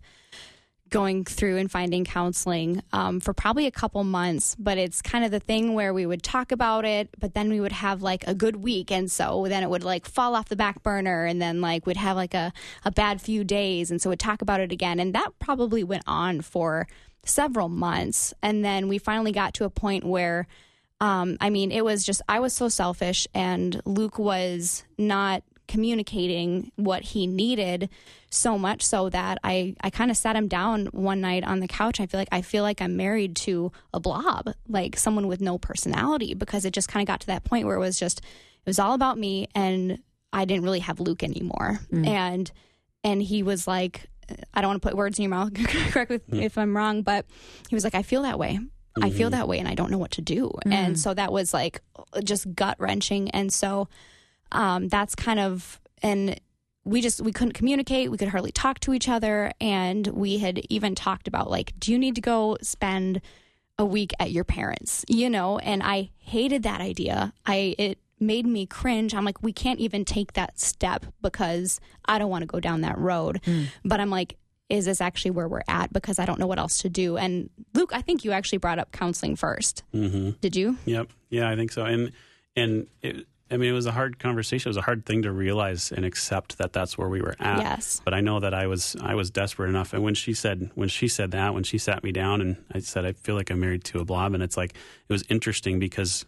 going through and finding counseling um, for probably a couple months, but it's kind of the thing where we would talk about it, but then we would have like a good week, and so then it would like fall off the back burner, and then like we'd have like a, a bad few days, and so we'd talk about it again, and that probably went on for several months, and then we finally got to a point where Um, I mean, it was just, I was so selfish, and Luke was not communicating what he needed, so much so that I, I kind of sat him down one night on the couch. I feel like I feel like I'm married to a blob, like someone with no personality, because it just kind of got to that point where it was just, it was all about me, and I didn't really have Luke anymore. Mm. And, and he was like, I don't want to put words in your mouth, correct me mm. if I'm wrong, but he was like, I feel that way. I feel that way and I don't know what to do. Mm. And so that was like just gut wrenching. And so um, that's kind of, and we just, we couldn't communicate. We could hardly talk to each other. And we had even talked about like, do you need to go spend a week at your parents', you know? And I hated that idea. I, it made me cringe. I'm like, we can't even take that step because I don't want to go down that road. Mm. But I'm like, is this actually where we're at? Because I don't know what else to do. And Luke, I think you actually brought up counseling first. Mm-hmm. Did you? Yep. Yeah, I think so. And, and it, I mean, it was a hard conversation. It was a hard thing to realize and accept that that's where we were at. Yes. But I know that I was, I was desperate enough. And when she said, when she said that, when she sat me down and I said, I feel like I'm married to a blob. And it's like, it was interesting because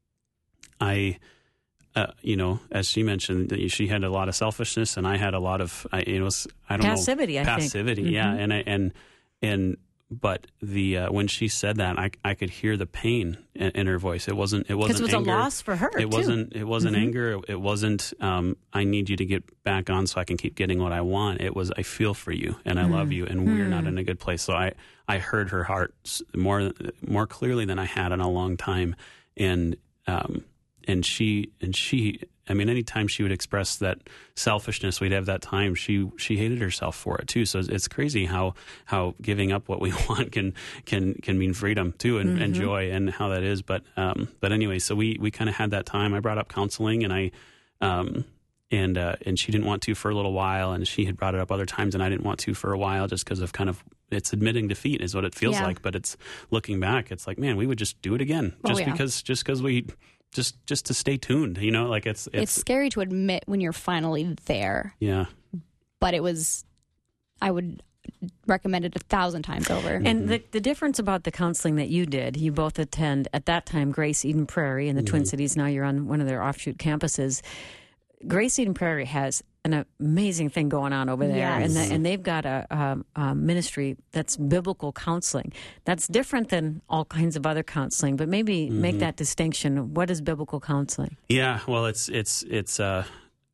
I, Uh, you know, as she mentioned, she had a lot of selfishness, and I had a lot of, I, it was, I don't passivity, know, I passivity, think. yeah, Mm-hmm. and I, and and but the uh, when she said that, I I could hear the pain in, in her voice. It wasn't, it wasn't because it was anger. a loss for her. It too. wasn't, it wasn't Mm-hmm. anger. It, it wasn't. Um, I need you to get back on so I can keep getting what I want. It was, I feel for you and I mm. love you, and we're mm. not in a good place. So I I heard her heart more more clearly than I had in a long time, and um and she and she. I mean, anytime she would express that selfishness, we'd have that time. She she hated herself for it too. So it's, it's crazy how how giving up what we want can can can mean freedom too, and, mm-hmm. and joy, and how that is. But um, but anyway, so we we kind of had that time. I brought up counseling, and I um and uh, and she didn't want to for a little while, and she had brought it up other times, and I didn't want to for a while, just because of kind of, it's admitting defeat is what it feels yeah. like. But it's looking back, it's like, man, we would just do it again, just oh, yeah. because just because we. Just, just to stay tuned, you know, like it's, it's it's scary to admit when you're finally there. Yeah, but it was. I would recommend it a thousand times over. And mm-hmm. the the difference about the counseling that you did, you both attend at that time Grace Eden Prairie in the mm-hmm. Twin Cities. Now you're on one of their offshoot campuses. Grace Eden Prairie has an amazing thing going on over there, yes. and the, and they've got a, a, a ministry that's biblical counseling. That's different than all kinds of other counseling, but maybe mm-hmm. make that distinction. What is biblical counseling? Yeah, well, it's it's it's uh,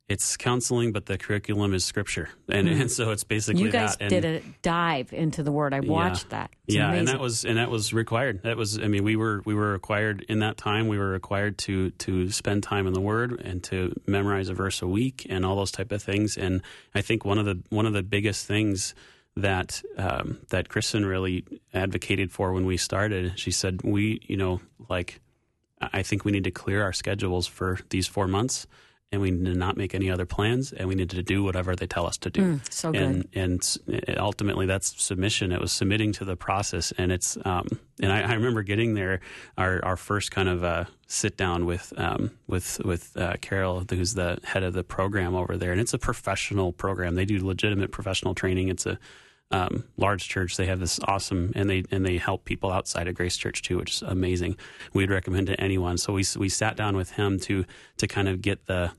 it's counseling, but the curriculum is Scripture, and Mm. and so it's basically You guys that. And, did a dive into the Word. I watched that. It's yeah, amazing. and that was and that was required. That was, I mean, we were we were required in that time. We were required to to spend time in the Word and to memorize a verse a week and all those type of things. And I think one of the one of the biggest things that um, that Kristen really advocated for when we started, she said, we, you know, like, I think we need to clear our schedules for these four months. And we need to not make any other plans, and we need to do whatever they tell us to do. Mm, so good. And and ultimately, that's submission. It was submitting to the process, and it's. Um, and I, I remember getting there, our our first kind of uh, sit down with um, with with uh, Carol, who's the head of the program over there, and it's a professional program. They do legitimate professional training. It's a um, large church. They have this awesome, and they and they help people outside of Grace Church too, which is amazing. We'd recommend to anyone. So we we sat down with him to to kind of get the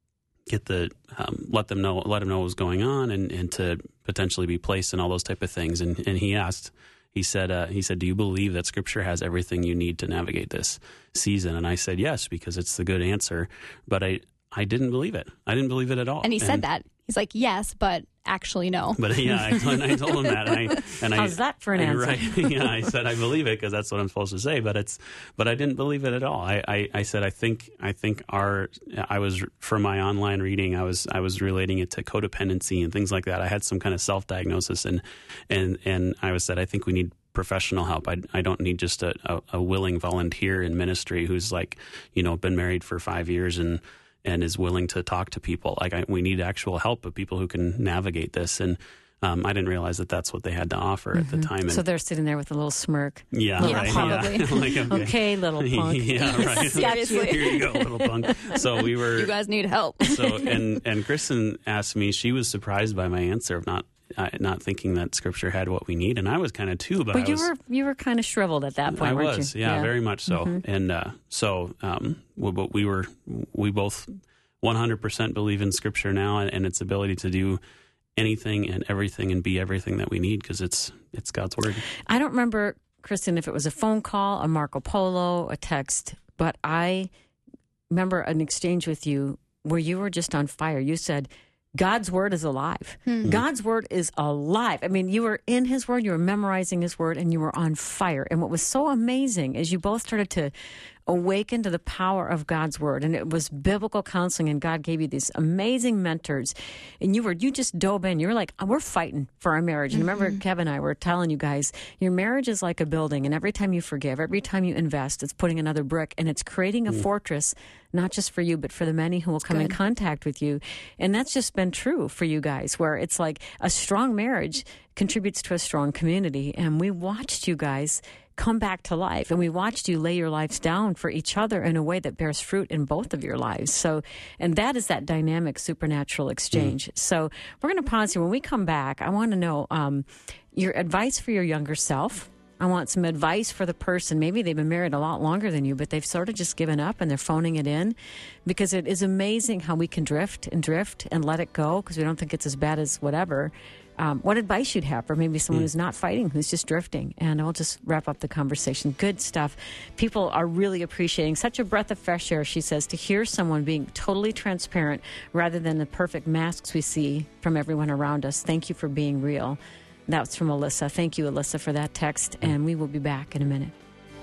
get the um, let them know let him know what was going on, and, and to potentially be placed and all those type of things. And and he asked, he said uh, he said, do you believe that Scripture has everything you need to navigate this season? And I said yes, because it's the good answer. But I I didn't believe it. I didn't believe it at all. And he said that. He's like, yes, but actually no. But yeah, I told, I told him that, and I and How's I, that for an I, answer? Right? Yeah, I said I believe it because that's what I'm supposed to say. But it's, but I didn't believe it at all. I, I, I said I think I think our I was for my online reading. I was I was relating it to codependency and things like that. I had some kind of self diagnosis, and and and I was said I think we need professional help. I, I don't need just a, a, a willing volunteer in ministry who's like, you know, been married for five years and. and is willing to talk to people. Like I, we need actual help of people who can navigate this. And um, I didn't realize that that's what they had to offer mm-hmm. at the time. And so they're sitting there with a little smirk. Yeah, yeah right. probably. Yeah. Like, okay. Okay, little punk. Yeah, right. Seriously. Here you go, little punk. So we were. You guys need help. so and and Kristen asked me. She was surprised by my answer of not. Uh, not thinking that Scripture had what we need, and I was kind of too. But Well, I you was, were you were kind of shriveled at that point, I weren't was, you? yeah, very much so. Mm-hmm. And uh, so, um, we, but we were, we both one hundred percent believe in Scripture now and, and its ability to do anything and everything and be everything that we need because it's it's God's Word. I don't remember, Kristen, if it was a phone call, a Marco Polo, a text, but I remember an exchange with you where you were just on fire. You said, God's Word is alive. Hmm. God's Word is alive. I mean, you were in His Word, you were memorizing His Word, and you were on fire. And what was so amazing is you both started to awaken to the power of God's Word. And it was biblical counseling, and God gave you these amazing mentors. And you were, you just dove in. You were like, we're fighting for our marriage. And remember, mm-hmm. Kevin and I were telling you guys, your marriage is like a building, and every time you forgive, every time you invest, it's putting another brick, and it's creating a mm. fortress, not just for you, but for the many who will come Good. in contact with you. And that's just been true for you guys, where it's like a strong marriage contributes to a strong community. And we watched you guys come back to life, and we watched you lay your lives down for each other in a way that bears fruit in both of your lives. So, and that is that dynamic supernatural exchange. Mm. So we're going to pause here. When we come back, I want to know um, your advice for your younger self. I want some advice for the person. Maybe they've been married a lot longer than you, but they've sort of just given up and they're phoning it in, because it is amazing how we can drift and drift and let it go because we don't think it's as bad as whatever. Um, what advice you'd have for maybe someone mm. who's not fighting, who's just drifting? And I'll just wrap up the conversation. Good stuff. People are really appreciating such a breath of fresh air, she says, to hear someone being totally transparent rather than the perfect masks we see from everyone around us. Thank you for being real. That's from Alyssa. Thank you, Alyssa, for that text. And we will be back in a minute.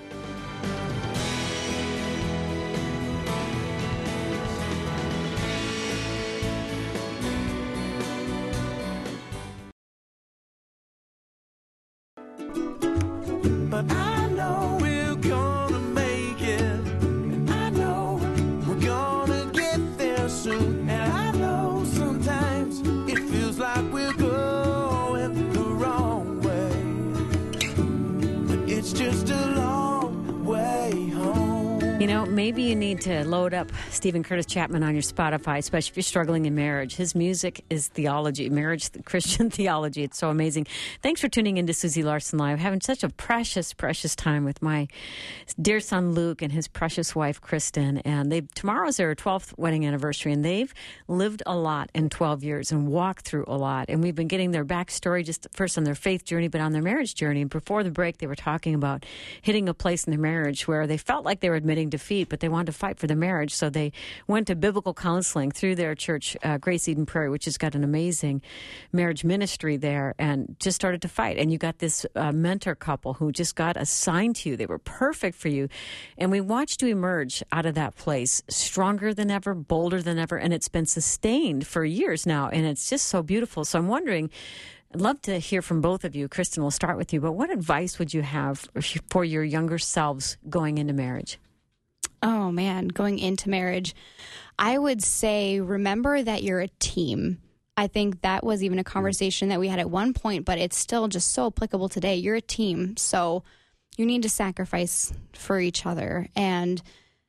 But I know we're gonna make it, and I know we're gonna get there soon. And I know sometimes it feels like we're going the wrong way, but it's just a long way home. You know, maybe you need to load up Stephen Curtis Chapman on your Spotify, especially if you're struggling in marriage. His music is theology, marriage, Christian theology. It's so amazing. Thanks for tuning in to Susie Larson Live. Having such a precious, precious time with my dear son Luke and his precious wife Kristen. And they tomorrow's their twelfth wedding anniversary, and they've lived a lot in twelve years and walked through a lot. And we've been getting their backstory, just first on their faith journey, but on their marriage journey. And before the break, they were talking about hitting a place in their marriage where they felt like they were admitting defeat, but they wanted to fight for the marriage. So they went to biblical counseling through their church, uh, Grace Eden Prairie, which has got an amazing marriage ministry there, and just started to fight. And you got this uh, mentor couple who just got assigned to you. They were perfect for you. And we watched you emerge out of that place stronger than ever, bolder than ever, and it's been sustained for years now, and it's just so beautiful. So I'm wondering, I'd love to hear from both of you. Kristen, we'll start with you, but what advice would you have for your younger selves going into marriage? Oh, man, going into marriage, I would say remember that you're a team. I think that was even a conversation that we had at one point, but it's still just so applicable today. You're a team, so you need to sacrifice for each other, and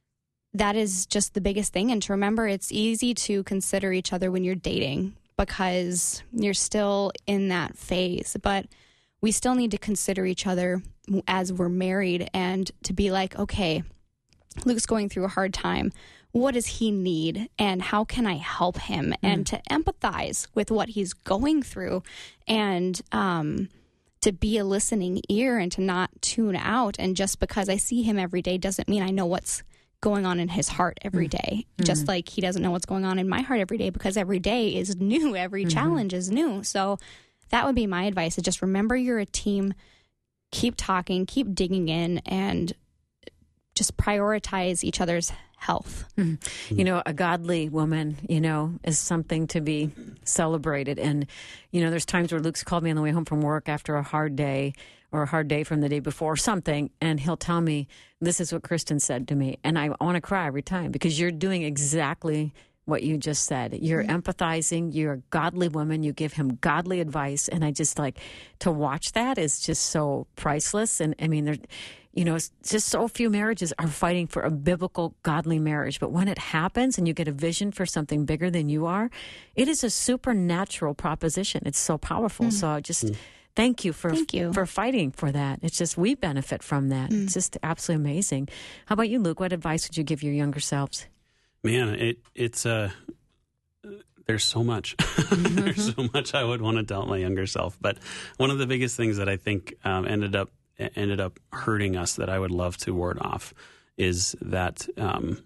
that is just the biggest thing. And to remember, it's easy to consider each other when you're dating, because you're still in that phase, but we still need to consider each other as we're married and to be like, okay, Luke's going through a hard time. What does he need and how can I help him? Mm. And to empathize with what he's going through, and um, to be a listening ear and to not tune out. And just because I see him every day doesn't mean I know what's going on in his heart every day, mm-hmm. just like he doesn't know what's going on in my heart every day, because every day is new. Every mm-hmm. challenge is new. So that would be my advice, is just remember you're a team, keep talking, keep digging in, and just prioritize each other's health. Mm-hmm. You know, a godly woman, you know, is something to be celebrated. And, you know, there's times where Luke's called me on the way home from work after a hard day, or a hard day from the day before or something, and he'll tell me, this is what Kristen said to me. And I want to cry every time, because you're doing exactly what you just said. You're mm-hmm. empathizing. You're a godly woman. You give him godly advice. And I just like to watch that is just so priceless. And I mean, there, you know, it's just so few marriages are fighting for a biblical, godly marriage. But when it happens and you get a vision for something bigger than you are, it is a supernatural proposition. It's so powerful. Mm-hmm. So I just... Mm-hmm. Thank you for Thank you. for fighting for that. It's just we benefit from that. Mm. It's just absolutely amazing. How about you, Luke? What advice would you give your younger selves? Man, it it's uh, there's so much. Mm-hmm. There's so much I would want to tell my younger self. But one of the biggest things that I think um, ended up ended up hurting us that I would love to ward off is that um,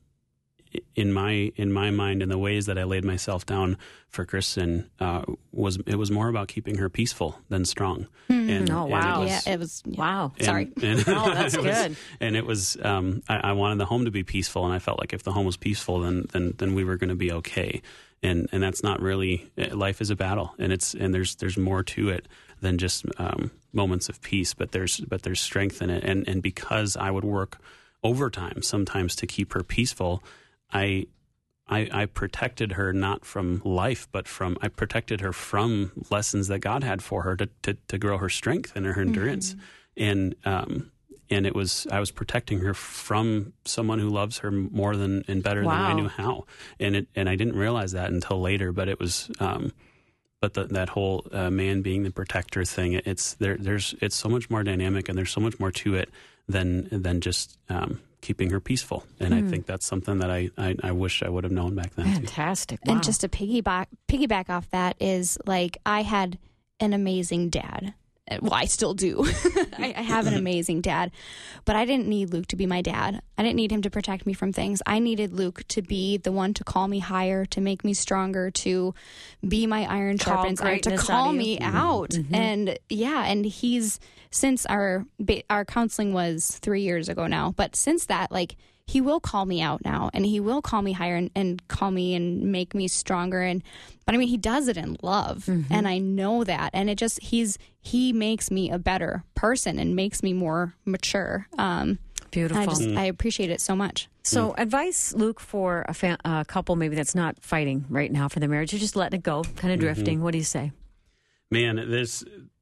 in my in my mind, and the ways that I laid myself down for Kristen uh, was it was more about keeping her peaceful than strong. Mm. And, oh wow! And it was, yeah, it was. Yeah. Wow. And, Sorry. And, oh, that's it good. Was, and it was. Um, I, I wanted the home to be peaceful, and I felt like if the home was peaceful, then then then we were going to be okay. And and that's not really. Life is a battle, and it's and there's there's more to it than just um, moments of peace. But there's but there's strength in it, and and because I would work overtime sometimes to keep her peaceful, I. I, I protected her not from life, but from I protected her from lessons that God had for her to to, to grow her strength and her endurance, mm-hmm. and um, and it was I was protecting her from someone who loves her more than and better wow. than I knew how, and it and I didn't realize that until later. But it was, um, but the, that whole uh, man being the protector thing, it's there. There's it's so much more dynamic, and there's so much more to it than than just. Um, keeping her peaceful. And mm. I think that's something that I, I, I wish I would have known back then. Fantastic. Wow. And just to piggyback, piggyback off that is like, I had an amazing dad. Well, I still do. I, I have an amazing dad, but I didn't need Luke to be my dad. I didn't need him to protect me from things. I needed Luke to be the one to call me higher, to make me stronger, to be my iron Call sharpens iron, to call me mm-hmm. out. Mm-hmm. And yeah, and he's, since our our counseling was three years ago now, but since that, like, he will call me out now, and he will call me higher and, and call me and make me stronger. And but I mean, he does it in love, mm-hmm. and I know that. And it just he's he makes me a better person and makes me more mature. Um, Beautiful. I just mm. I appreciate it so much. So, mm. advice, Luke, for a fa- uh, couple maybe that's not fighting right now for the marriage, you're just letting it go, kind of drifting. Mm-hmm. What do you say? Man, there's.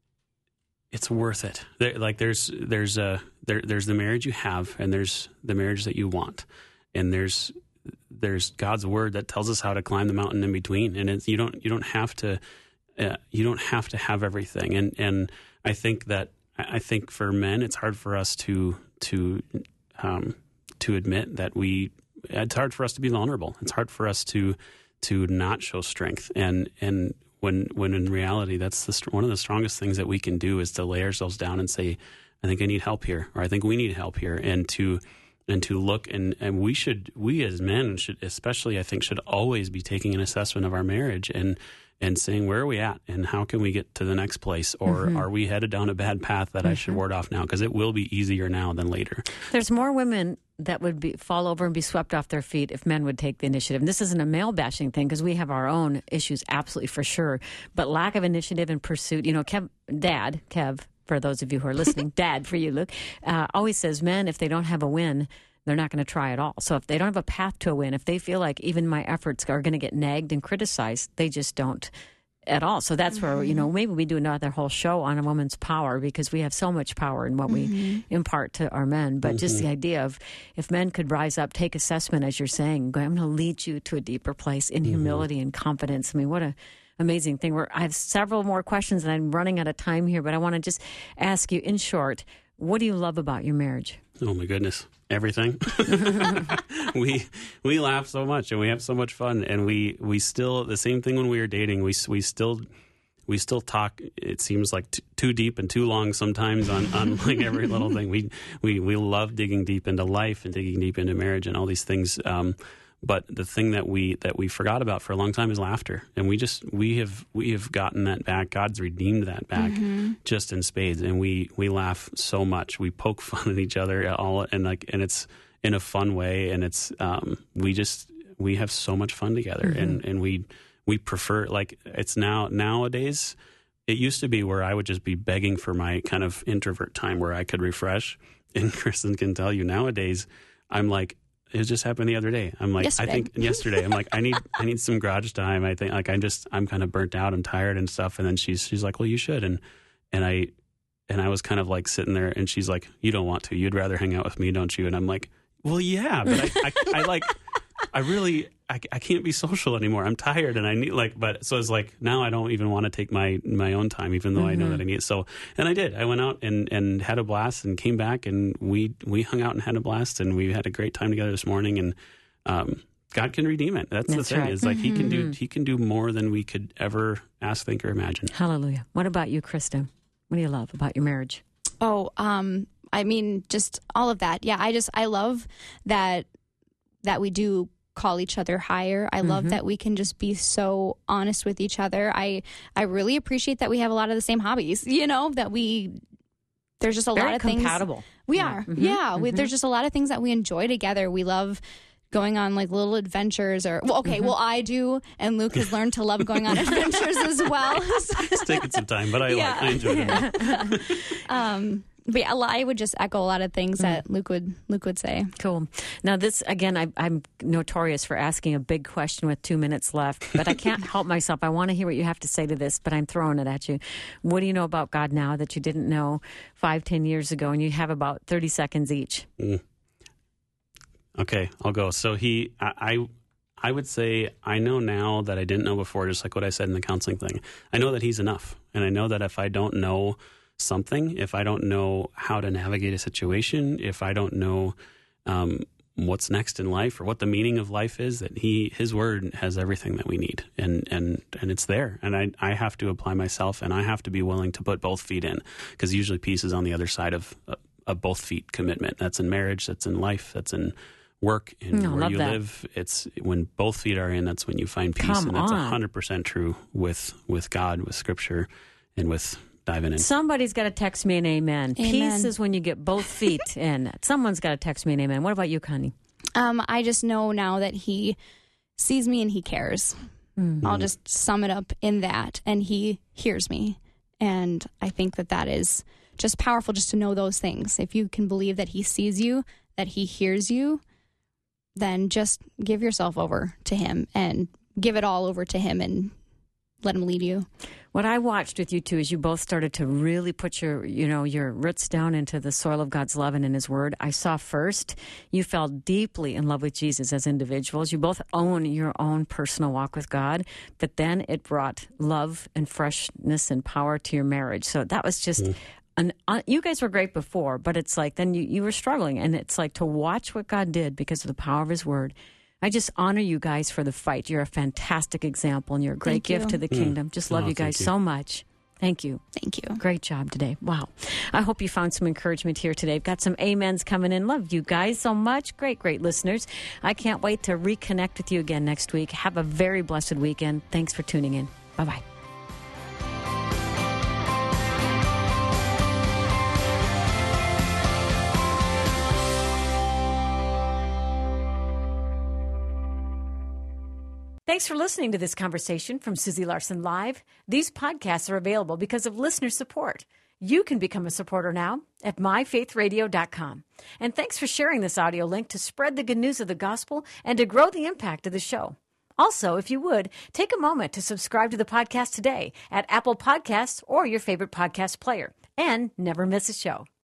It's worth it. There, like there's there's a there, there's the marriage you have, and there's the marriage that you want, and there's there's God's word that tells us how to climb the mountain in between. And it's, you don't you don't have to uh, you don't have to have everything. And and I think that I think for men, it's hard for us to to um, to admit that we. It's hard for us to be vulnerable. It's hard for us to to not show strength. And and. When, when in reality, that's the, one of the strongest things that we can do is to lay ourselves down and say, I think I need help here, or I think we need help here, and to and to look and, and we should we as men should especially I think should always be taking an assessment of our marriage and and saying where are we at and how can we get to the next place, or mm-hmm. are we headed down a bad path that mm-hmm. I should ward off now, because it will be easier now than later. There's more women that would be fall over and be swept off their feet if men would take the initiative. And this isn't a male bashing thing, because we have our own issues, absolutely, for sure. But lack of initiative and pursuit, you know, Kev, Dad, Kev, for those of you who are listening, Dad, for you, Luke, uh, always says men, if they don't have a win, they're not going to try at all. So if they don't have a path to a win, if they feel like even my efforts are going to get nagged and criticized, they just don't at all. So that's mm-hmm. where, you know, maybe we do another whole show on a woman's power, because we have so much power in what mm-hmm. we impart to our men. But mm-hmm. just the idea of if men could rise up, take assessment, as you're saying, go, I'm going to lead you to a deeper place in mm-hmm. humility and confidence. I mean, what a amazing thing. We're, I have several more questions, and I'm running out of time here, but I want to just ask you, in short, what do you love about your marriage? Oh, my goodness. Everything. we we laugh so much, and we have so much fun, and we, we still, the same thing when we were dating, we we still we still talk, it seems like t- too deep and too long sometimes on, on like every little thing. We, we we love digging deep into life and digging deep into marriage and all these things. Um, But the thing that we that we forgot about for a long time is laughter, and we just we have we have gotten that back. God's redeemed that back mm-hmm. just in spades, and we, we laugh so much. We poke fun at each other all, and like and it's in a fun way, and it's um, we just we have so much fun together, mm-hmm. and, and we we prefer, like, it's now nowadays. It used to be where I would just be begging for my kind of introvert time where I could refresh, and Kristen can tell you nowadays I'm like. It just happened the other day. I'm like, yesterday. I think yesterday, I'm like, I need, I need some garage time. I think like, I just, I'm kind of burnt out. I'm tired and stuff. And then she's, she's like, well, you should. And, and I, and I was kind of like sitting there, and she's like, you don't want to, you'd rather hang out with me, don't you? And I'm like, well, yeah, but I, I, I like, I really, I, I can't be social anymore. I'm tired, and I need like, but so it's like now I don't even want to take my, my own time, even though mm-hmm. I know that I need it. So, and I did. I went out and, and had a blast, and came back, and we we hung out and had a blast, and we had a great time together this morning. And um, God can redeem it. That's, That's the thing. Right. Is like mm-hmm. He can do He can do more than we could ever ask, think, or imagine. Hallelujah. What about you, Krista? What do you love about your marriage? Oh, um, I mean, just all of that. Yeah, I just I love that that we do call each other higher. I mm-hmm. love that we can just be so honest with each other. I I really appreciate that we have a lot of the same hobbies, you know, that we there's just a Very lot of compatible. things we yeah. are. Mm-hmm. Yeah, mm-hmm. we, there's just a lot of things that we enjoy together. We love going on like little adventures, or well, okay, mm-hmm. well I do, and Luke has learned to love going on adventures as well. It's taking some time, but I yeah. like I enjoy it. um But yeah, I would just echo a lot of things that Luke would Luke would say. Cool. Now, this, again, I, I'm notorious for asking a big question with two minutes left, but I can't help myself. I want to hear what you have to say to this, but I'm throwing it at you. What do you know about God now that you didn't know five, ten years ago? And you have about thirty seconds each. Mm. Okay, I'll go. So he, I, I, I would say I know now that I didn't know before, just like what I said in the counseling thing. I know that he's enough, and I know that if I don't know something, if I don't know how to navigate a situation, if I don't know um, what's next in life or what the meaning of life is, that he, his word has everything that we need, and and and it's there. And I I have to apply myself, and I have to be willing to put both feet in, because usually peace is on the other side of a, a both feet commitment. That's in marriage, that's in life, that's in work, and no, where you that. live. It's when both feet are in, that's when you find peace. Come and that's on. one hundred percent true with with God, with Scripture, and with diving in. Somebody's got to text me an amen. Amen. Peace is when you get both feet in. Someone's got to text me an amen. What about you, Connie? Um, I just know now that he sees me and he cares. Mm-hmm. I'll just sum it up in that. And he hears me. And I think that that is just powerful, just to know those things. If you can believe that he sees you, that he hears you, then just give yourself over to him and give it all over to him and let him lead you. What I watched with you two is you both started to really put your, you know, your roots down into the soil of God's love and in His Word. I saw first you fell deeply in love with Jesus as individuals. You both own your own personal walk with God, but then it brought love and freshness and power to your marriage. So that was just, mm. an, uh, you guys were great before, but it's like then you, you were struggling, and it's like to watch what God did because of the power of His Word. I just honor you guys for the fight. You're a fantastic example, and you're a great Thank gift you. to the kingdom. Just love Oh, you guys you. so much. Thank you. Thank you. Great job today. Wow. I hope you found some encouragement here today. I've got some amens coming in. Love you guys so much. Great, great listeners. I can't wait to reconnect with you again next week. Have a very blessed weekend. Thanks for tuning in. Bye-bye. Thanks for listening to this conversation from Susie Larson Live. These podcasts are available because of listener support. You can become a supporter now at my faith radio dot com. And thanks for sharing this audio link to spread the good news of the gospel and to grow the impact of the show. Also, if you would, take a moment to subscribe to the podcast today at Apple Podcasts or your favorite podcast player. And never miss a show.